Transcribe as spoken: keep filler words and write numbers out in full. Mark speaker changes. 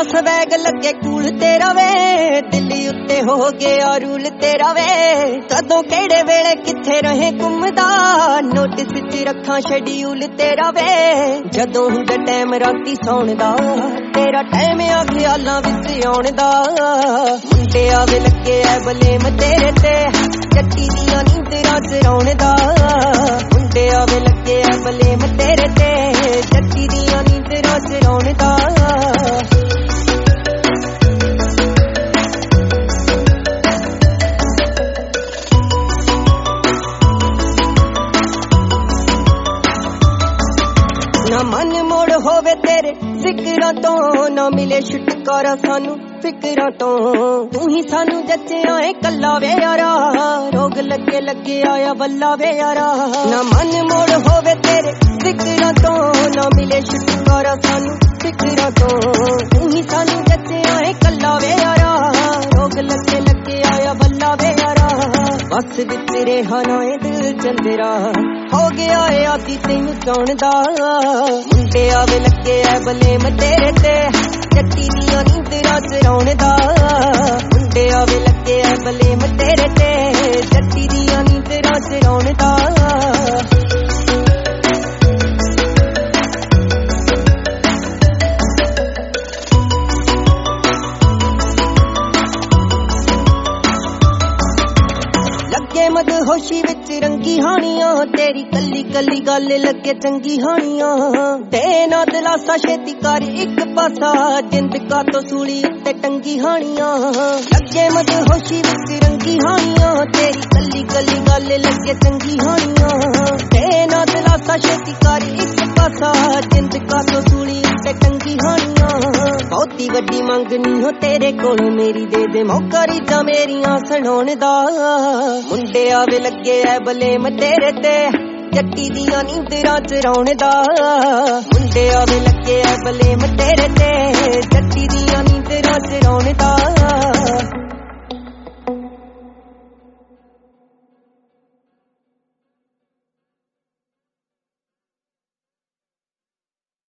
Speaker 1: Swag ਲੱਗੇ cool ਤੇਰਾ ਵੇ, ਦਿੱਲੀ ਉੱਤੇ ਹੋ ਗਿਆ ਰੂਲ ਤੇਰਾ ਵੇ। ਕਦੋਂ ਕਿਹੜੇ ਵੇਲੇ ਕਿੱਥੇ ਰਹੇ ਘੁੰਮਦਾ, ਨੋਟਿਸ ਚ ਰੱਖਾਂ ਸ਼ੈਡਿਊਲ ਤੇਰਾ ਵੇ। ਜਦੋਂ ਹੁੰਦਾ ਟਾਈਮ ਰਾਤੀ ਸੌਣ ਦਾ, ਤੇਰਾ ਟਾਈਮ ਆ ਖਿਆਲਾਂ ਵਿੱਚ ਆਉਣ ਦਾ। ਮੁੰਡੇ ਆਵੇ ਲੱਗੇ ਐ ਬਲੇਮ ਤੇਰੇ ਤੇ, ਜੱਟੀ ਦੀਆਂ ਨੀਂਦਰਾਂ ਚਰਾਉਣ ਦਾ। ਮੁੰਡੇ ਆਵੇ ਲੱਗੇ ਐ ਬਲੇਮ ਤੇਰੇ ਤੇ, ਜੱਟੀ ਦੀਆਂ ਨੀਂਦਰਾਂ ਚਰਾਉਣ ਦਾ। ਨਾ ਮਨ ਮੋੜ ਹੋਵੇ ਤੇਰੇ ਜ਼ਿਕਰਾਂ ਤੋਂ, ਨਾ ਮਿਲੇ ਛੁਟਕਾਰਾ ਸਾਨੂੰ ਫਿਕਰਾਂ ਤੋਂ। ਤੂੰ ਹੀ ਸਾਨੂੰ ਜੱਚਿਆ ਏ ਕੱਲਾ ਵੇ ਯਾਰਾ, ਰੋਗ ਲੱਗੇ ਲੱਗੇ ਆਇਆ ਬੱਲਾ ਵੇ ਯਾਰਾ। ਨਾ ਮਨ ਮੋੜ ਹੋਵੇ ਤੇਰੇ ਜ਼ਿਕਰਾਂ ਤੋਂ, ਨਾ ਮਿਲੇ ਛੁਟਕਾਰਾ ਸਾਨੂੰ ਫਿਕਰਾਂ ਤੋਂ। ਤੂੰ ਹੀ ਸਾਨੂੰ ਜੱਚਿਆ ਏ ਕੱਲਾ ਵੇ ਯਾਰਾ, ਰੋਗ ਲੱਗੇ ਲੱਗੇ ਆਇਆ ਬੱਲਾ ਵੇ ਯਾਰਾ। ਬਸ ਵਿੱਚ ਰਿਹਾ ਨਾ ਏ ਦਿਲ ਚੰਦਰਾ, ਹੋ ਗਿਆ ਏ ਆਦੀ ਤੈਨੂੰ ਚਾਹੁਣ ਦਾ। ਮੁੰਡੇ ਆਵੇ ਲੱਗੇ ਐ ਬਲੇਮ ਤੇਰੇ ਤੇ, ਜੱਟੀ ਦੀਆਂ ਨੀਂਦਰਾਂ ਚਰਾਉਣ ਦਾ। ਮੁੰਡੇ ਆਵੇ ਲੱਗੇ ਐ ਬਲੇਮ ਤੇਰੇ ਤੇ, ਜੱਟੀ ਦੀਆਂ ਨੀਂਦਰਾਂ ਚਰਾਉਣ ਦਾ। ਲੱਗੇ ਮਦਹੋਸ਼ੀ ਵਿੱਚ ਰੰਗੀ ਹਾਣੀਆਂ, ਤੇਰੀ ਕੱਲੀ ਕੱਲੀ ਗੱਲ ਲੱਗੇ ਚੰਗੀ ਹਾਣੀਆਂ। ਤੇ ਨਾ ਦਿਲਾਸਾ ਛੇਤੀ ਕਰ ਇੱਕ ਪਾਸਾ, ਜਿੰਦ ਕਾ ਤੋਂ ਸੂਲੀ ਉੱਤੇ ਟੰਗੀ ਹਾਣੀਆਂ। ਲੱਗੇ ਮਦਹੋਸ਼ੀ ਵਿੱਚ ਰੰਗੀ ਹਾਣੀਆਂ, ਤੇਰੀ ਕੱਲੀ ਕੱਲੀ ਗੱਲ ਲੱਗੇ ਚੰਗੀ ਹਾਣੀਆਂ। ਤੇ ਨਾ ਦਿਲਾਸਾ ਛੇਤੀ ਕਰ ਇੱਕ ਪਾਸਾ, ਜਿੰਦ ਕਾ ਤੋਂ ਸੂਲੀ ਉੱਤੇ ਟੰਗੀ ਹਾਣੀਆਂ। ਬਹੁਤੀ ਵੱਡੀ ਮੰਗ ਨੀ ਹੋ ਤੇਰੇ ਕੋਲ ਮੇਰੀ, ਦੇ ਦੇ ਮੌਕਾ ਰੀਝਾਂ ਮੇਰੀਆਂ ਸੁਣਾਉਣ ਦਾ। ਮੁੰਡੇ ਆਵੇ ਲੱਗੇ ਐ ਬਲੇਮ ਤੇਰੇ ਤੇ, ਜੱਟੀ ਦੀਆਂ ਨੀਂਦਰਾਂ ਚਰਾਉਣ ਦਾ। ਮੁੰਡੇ ਆਵੇ ਲੱਗੇ ਐ ਬਲੇਮ ਤੇਰੇ ਤੇ, ਜੱਟੀ ਦੀਆਂ ਨੀਂਦਰਾਂ ਚਰਾਉਣ ਦਾ।